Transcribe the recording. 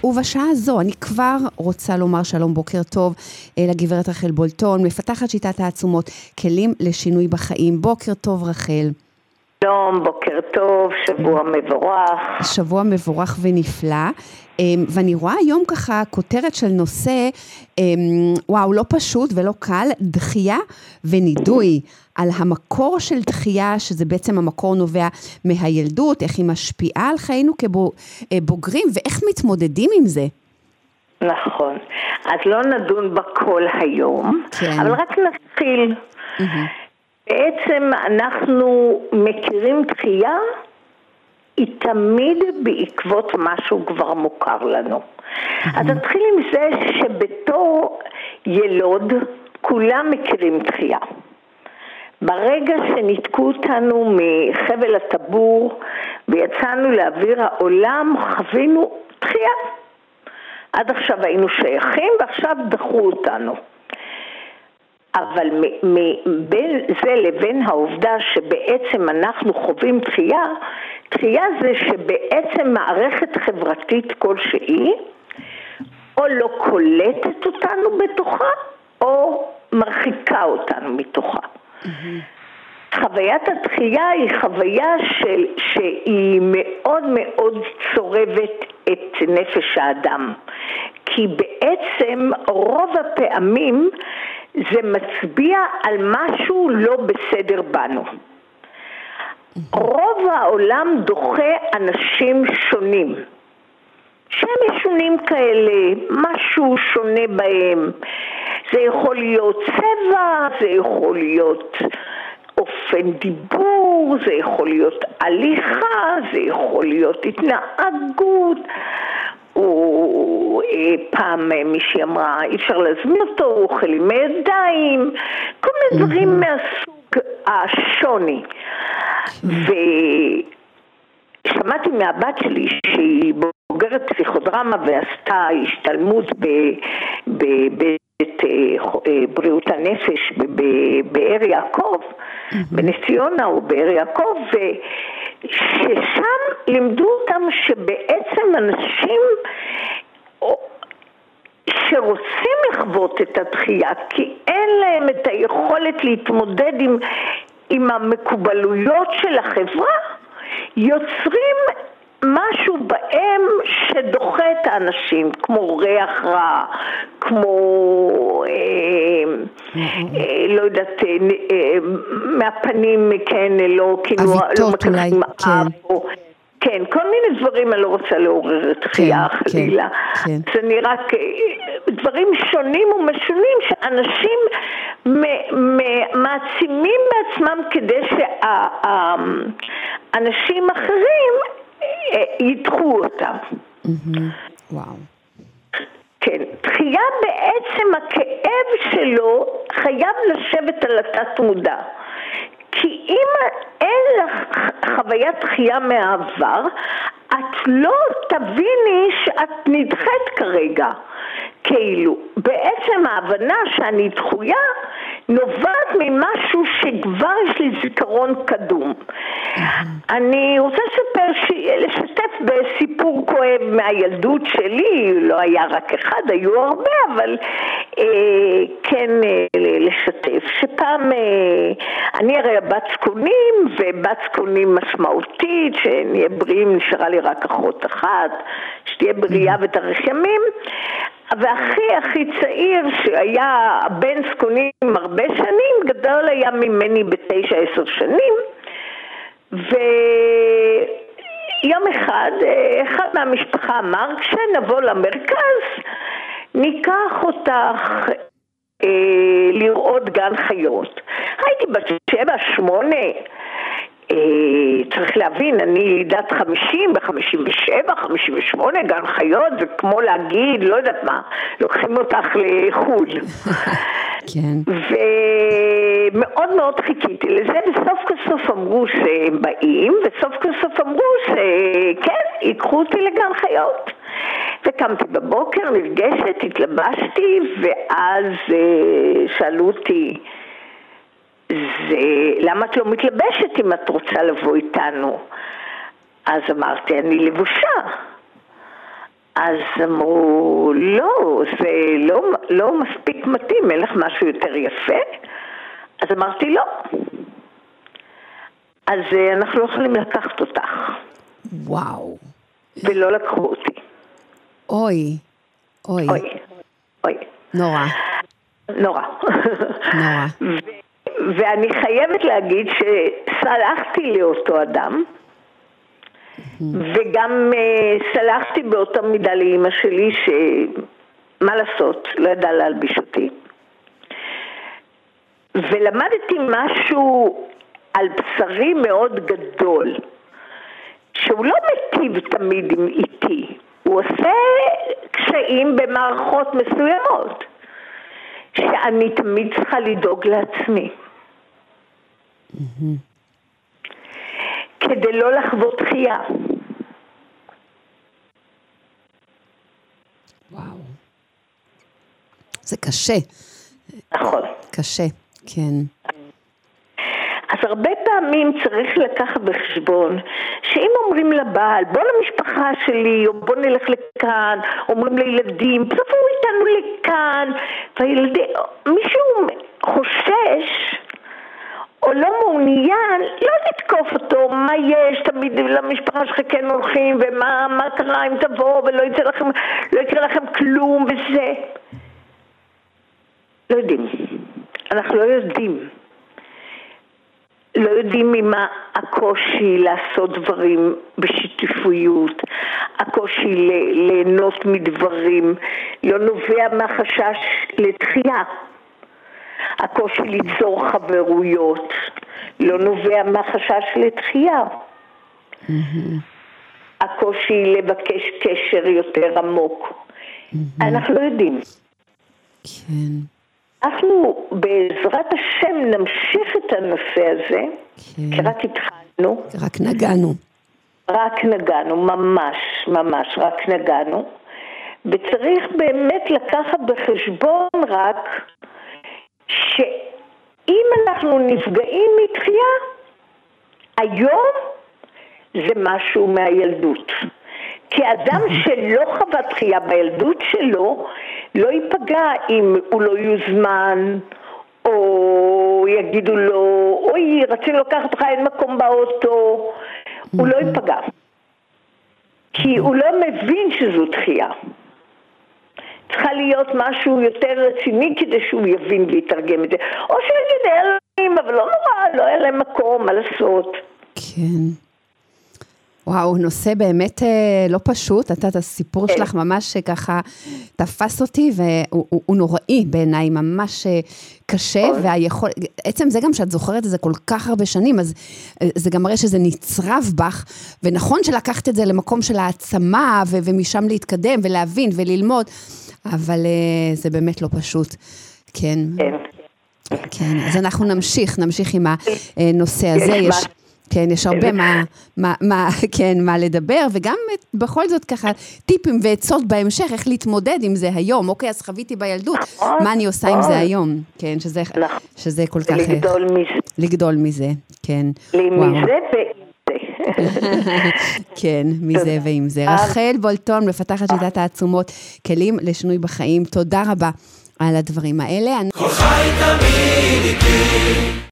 ובשעה הזו אני כבר רוצה לומר שלום, בוקר טוב לגברת רחל בולטון, מפתחת שיטת העצומות, כלים לשינוי בחיים. בוקר טוב רחל. שלום, בוקר טוב, שבוע מבורך. שבוע מבורך ונפלא, ואני רואה היום ככה כותרת של נושא, וואו, לא פשוט ולא קל, דחייה ונידוי, על המקור של דחייה, שזה בעצם המקור נובע מהילדות, איך היא משפיעה על חיינו כבוגרים, ואיך מתמודדים עם זה. נכון, אז לא נדון בכל היום, כן. אבל רק נתחיל. בעצם אנחנו מכירים דחייה, היא תמיד בעקבות משהו כבר מוכר לנו. אז נתחיל עם זה שבתור ילוד כולם מכירים דחייה. ברגע שניתקו אותנו מחבל הטבור ויצאנו לאוויר העולם, חווינו דחייה. עד עכשיו היינו שייכים ועכשיו דחו אותנו. אבל בין זה לבין העובדה שבעצם אנחנו חווים דחייה, דחייה זה שבעצם מערכת חברתית כלשהי או לא קולטת אותנו בתוכה או מרחיקה אותנו מתוכה. חוויית הדחייה היא חוויה שהיא מאוד מאוד צורבת את נפש האדם, כי בעצם רוב הפעמים זה מצביע על משהו לא בסדר בנו. רוב העולם דוחה אנשים שונים, שהם שונים כאלה, משהו שונה בהם. זה יכול להיות צבע, זה יכול להיות אופן דיבור, זה יכול להיות הליכה, זה יכול להיות התנהגות. פעם מישהי אמרה, אי אפשר להזמין אותו, הוא אוכל עם ידיים, כל מיני דברים מהסוג השוני. ושמעתי מהבת שלי שהיא בוגרת פסיכודרמה ועשתה השתלמות בבית בריאות הנפש באר יעקב, בנס ציונה או באר יעקב, ששם לימדו אותם שבעצם אנשים שרוצים לחוות את הדחייה, כי אין להם את היכולת להתמודד עם המקובלויות של החברה, יוצרים משהו בהם שדוחה את האנשים, כמו ריח רע, כמו לא יודעת, מהפנים כן, לא מקחים אף, כן, כל מיני דברים. אני לא רוצה לעורר את דחייה חלילה. זה נראה דברים שונים ומשונים שאנשים מעצימים בעצמם כדי שהאנשים אחרים ידחו אותם. וואו. כן, דחייה בעצם הכאב שלו חייב לשבת על התת מודע. כי אם אין לך חוויית דחייה מהעבר, את לא תביני שאת נדחית כרגע. כאילו, בעצם ההבנה שאני דחויה נובעת ממשהו שכבר יש לי זיכרון קדום. אני רוצה לשתף בסיפור כואב מהילדות שלי, לא היה רק אחד, היו הרבה, אבל כן לשתף. שפעם, אני הרי בת זקונים, ובת זקונים משמעותית, שנהיה בריאים, נשארה לי רק אחות אחת, שתהיה בריאה ותאריך ימים, והכי צעיר שהיה בן זקונים הרבה שנים, גדול היה ממני ב9-10 שנים, ויום אחד מהמשפחה אמר, כשנבוא למרכז ניקח אותך לראות גן חיות. הייתי ב7-8, צריך להבין, אני לידת 50, ב57, 58, גן חיות, זה כמו להגיד, לא יודעת מה, לוקחים אותך לחו"ל. כן. ומאוד מאוד חיכיתי לזה, וסוף כסוף אמרו שהם באים, וסוף כסוף אמרו שכן, ייקחו אותי לגן חיות. וקמתי בבוקר, נרגשת, התלבשתי, ואז שאלו אותי, למה את לא מתלבשת אם את רוצה לבוא איתנו? אז אמרתי, אני לבושה. אז אמרו, לא, זה לא מספיק מתאים, אין לך משהו יותר יפה? אז אמרתי, לא. אז אנחנו לא יכולים לקחת אותך. וואו. ולא לקחו אותי. אוי. נורא. נורא. ואני חייבת להגיד שסלחתי לאותו אדם, וגם סלחתי באותה מידה לאמא שלי, שמה לעשות, לא ידעה להלביש אותי. ולמדתי משהו על בשרי מאוד גדול, שהוא לא מטיב תמיד איתי, הוא עושה קשיים במערכות מסוימות, שאני תמיד צריכה לדאוג לעצמי. כדי לא לחוות דחייה. וואו. זה קשה. נכון. קשה, כן. אז הרבה פעמים צריך לקחת בחשבון שאם אומרים לבעל, בוא למשפחה שלי, או בוא נלך לכאן, אומרים לילדים, תבואו איתנו לכאן, והילדים, מישהו חושש או לא מעוניין, לא לתקוף אותו, מה יש, תמיד למשפחה שלך כן הולכים, ומה קרה אם תבוא, ולא יקרה לכם כלום, וזה. לא יודעים. אנחנו לא יודעים. לא יודעים ממה הקושי לעשות דברים בשיתופיות, הקושי ליהנות מדברים, לא נובע מהחשש לדחייה. הקושי ליצור חברויות לא נובע מהחשש לדחייה. הקושי לבקש קשר יותר עמוק. אנחנו לא יודעים. כן. אנחנו בעזרת השם נמשיך את הנושא הזה, כי רק התחלנו. רק נגענו. ממש רק נגענו. וצריך באמת לקחת בחשבון רק שאם אנחנו נפגעים מדחייה, היום זה משהו מהילדות. כי אדם שלא חווה דחייה בילדות שלו, לא ייפגע אם הוא לא יוזמן, או יגידו לו, אוי, רצינו לקחת אותך, אין מקום באוטו, הוא לא ייפגע. כי הוא לא מבין שזו דחייה. צריכה להיות משהו יותר רציני כדי שהוא יבין ויתרגם את זה. או שיגיד, היה להם, אבל לא נורא, לא היה להם מקום, מה לעשות. כן. וואו, נושא באמת לא פשוט, את הסיפור שלך ממש ככה תפס אותי, והוא נוראי בעיניי, ממש קשה, עצם זה גם שאת זוכרת את זה כל כך הרבה שנים, אז זה גם מראה שזה נצרב בך, ונכון שלקחת את זה למקום של העצמה, ומשם להתקדם ולהבין וללמוד, אבל זה באמת לא פשוט, כן. כן, אז אנחנו נמשיך עם הנושא הזה, יש הרבה מה לדבר, וגם בכל זאת ככה טיפים ועצות בהמשך, איך להתמודד עם זה היום. אוקיי, אז חוויתי בילדות, מה אני עושה עם זה היום? כן, שזה כל כך... לגדול מזה, כן. מזה כן, מזה ועם זה. רחל בולטון, מפתחת שיטת העצומות, כלים לשינוי בחיים. תודה רבה על הדברים האלה.